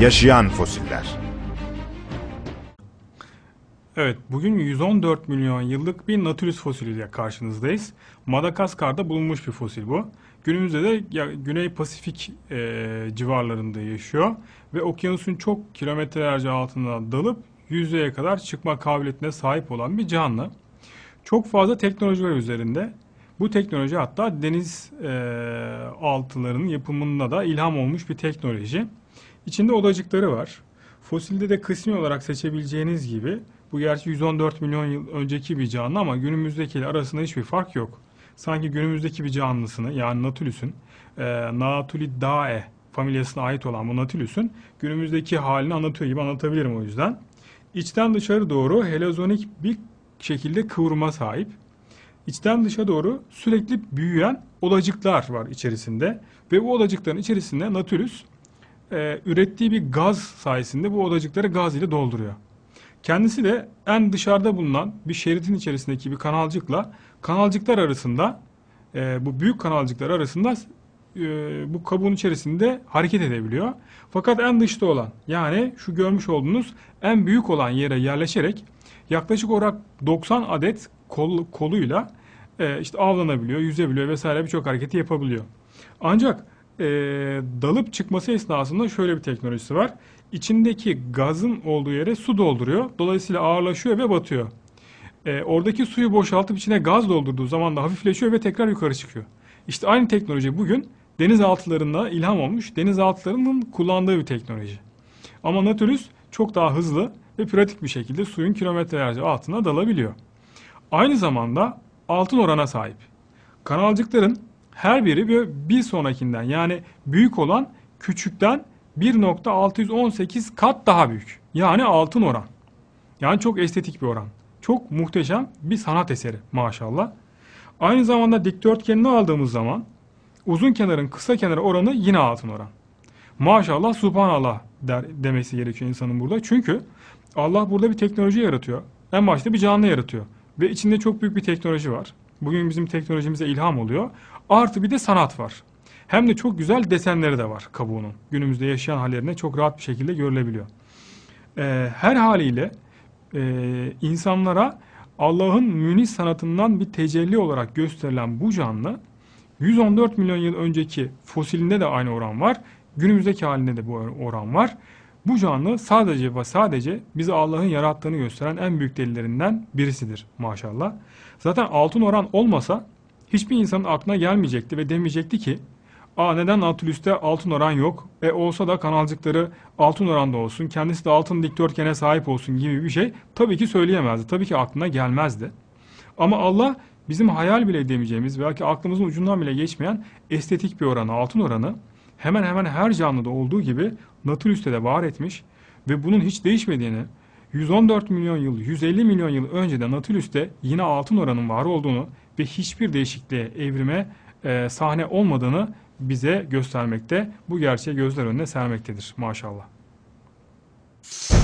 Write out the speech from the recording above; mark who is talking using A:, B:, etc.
A: Yaşayan fosiller.
B: Evet, bugün 114 milyon yıllık bir Nautilus fosiliyle karşınızdayız. Madagaskar'da bulunmuş bir fosil bu. Günümüzde de Güney Pasifik civarlarında yaşıyor ve okyanusun çok kilometrelerce altına dalıp yüzeye kadar çıkma kabiliyetine sahip olan bir canlı. Çok fazla teknoloji var üzerinde. Bu teknoloji hatta deniz altılarının yapımında da ilham olmuş bir teknoloji. İçinde odacıkları var. Fosilde de kısmi olarak seçebileceğiniz gibi bu gerçi 114 milyon yıl önceki bir canlı ama günümüzdekiyle arasında hiçbir fark yok. Sanki günümüzdeki bir canlısını yani Nautilus'un Nautulidae familyasına ait olan bu Nautilus'un günümüzdeki halini anlatıyor gibi anlatabilirim o yüzden. İçten dışarı doğru helezonik bir şekilde kıvrıma sahip. İçten dışa doğru sürekli büyüyen odacıklar var içerisinde ve bu odacıkların içerisinde Nautilus ürettiği bir gaz sayesinde bu odacıkları gaz ile dolduruyor. Kendisi de en dışarıda bulunan bir şeridin içerisindeki bir kanalcıkla kanalcıklar arasında bu büyük kanalcıklar arasında bu kabuğun içerisinde hareket edebiliyor. Fakat en dışta olan yani şu görmüş olduğunuz en büyük olan yere yerleşerek yaklaşık olarak 90 adet koluyla işte avlanabiliyor, yüzebiliyor vesaire birçok hareketi yapabiliyor. Ancak dalıp çıkması esnasında şöyle bir teknolojisi var. İçindeki gazın olduğu yere su dolduruyor. Dolayısıyla ağırlaşıyor ve batıyor. Oradaki suyu boşaltıp içine gaz doldurduğu zaman da hafifleşiyor ve tekrar yukarı çıkıyor. İşte aynı teknoloji bugün denizaltılarında ilham olmuş, denizaltılarının kullandığı bir teknoloji. Ama Nautilus çok daha hızlı ve pratik bir şekilde suyun kilometrelerce altına dalabiliyor. Aynı zamanda altın orana sahip. Kanalcıkların her biri bir sonrakinden yani büyük olan küçükten 1,618 kat daha büyük. Yani altın oran. Yani çok estetik bir oran. Çok muhteşem bir sanat eseri maşallah. Aynı zamanda dikdörtgenini aldığımız zaman uzun kenarın kısa kenara oranı yine altın oran. Maşallah subhanallah demesi gerekiyor insanın burada. Çünkü Allah burada bir teknoloji yaratıyor. En başta bir canlı yaratıyor. Ve içinde çok büyük bir teknoloji var. Bugün bizim teknolojimize ilham oluyor. Artı bir de sanat var. Hem de çok güzel desenleri de var kabuğunun. Günümüzde yaşayan hallerine çok rahat bir şekilde görülebiliyor. Her haliyle insanlara Allah'ın münih sanatından bir tecelli olarak gösterilen bu canlı 114 milyon yıl önceki fosilinde de aynı oran var. Günümüzdeki halinde de bu oran var. Bu canlı sadece ve sadece bize Allah'ın yarattığını gösteren en büyük delillerinden birisidir maşallah. Zaten altın oran olmasa hiçbir insanın aklına gelmeyecekti ve demeyecekti ki neden Nautilus'te altın oran yok? Olsa da kanalcıkları altın oranda olsun, kendisi de altın dikdörtgene sahip olsun gibi bir şey tabii ki söyleyemezdi. Tabii ki aklına gelmezdi. Ama Allah bizim hayal bile edemeyeceğimiz belki aklımızın ucundan bile geçmeyen estetik bir oranı, altın oranı hemen hemen her canlıda olduğu gibi Nautilus'te de var etmiş ve bunun hiç değişmediğini 114 milyon yıl, 150 milyon yıl önceden Nautilus'te yine altın oranın var olduğunu ve hiçbir değişikliğe, evrime sahne olmadığını bize göstermekte, bu gerçeği gözler önüne sermektedir maşallah.